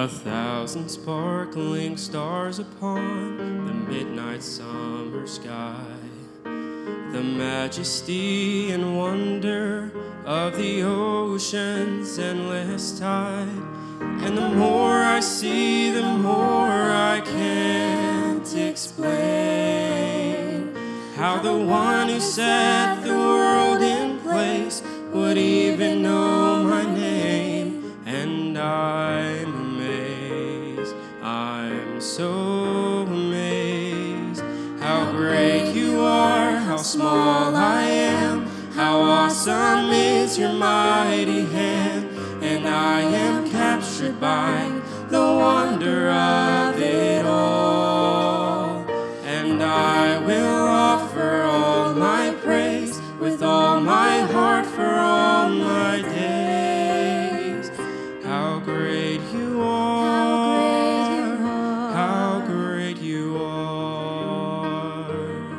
1,000 sparkling stars upon the midnight summer sky. The majesty and wonder of the ocean's endless tide. And the more I see, the more I can't explain how the one who set the world in place would even know my name. And I'm amazed, I'm so amazed, how great you are, how small I am, how awesome is your mighty hand. And I am captured by the wonder of it all. And I will offer all my praise with all my heart for all my days. How great you are, how great you are.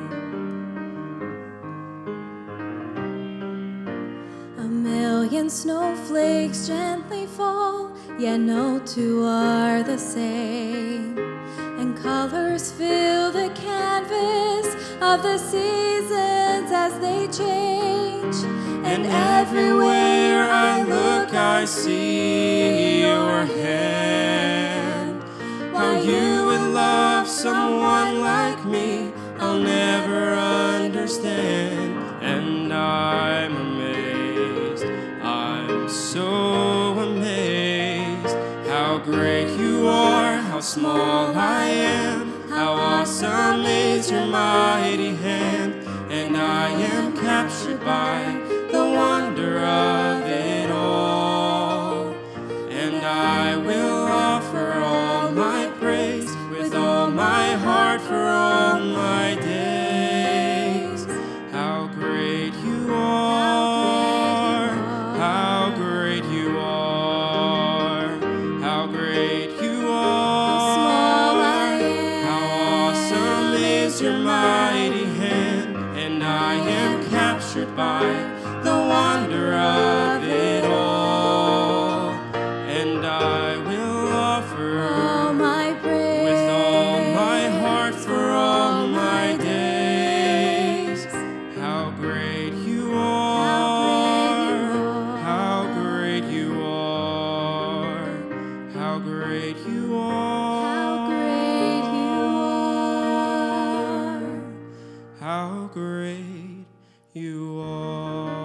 A million snowflakes gently fall, yet no two are the same. And colors fill the canvas of the seasons as they change. And everywhere I look, I see your hand. How you would love someone like me, I'll never understand. And I'm amazed, I'm so amazed, how great you are, how small I am, how awesome is your mighty hand. And I am captured by the wonder of it all. And I will offer all my praise with all my heart for all my days. How great you are, how great you are, how great you are, how awesome is your mighty hand. And I am captured by the wonder of it all. And I will offer All my praise with all my heart for all my days. How great you are, how great you are, how great you are, how great you are.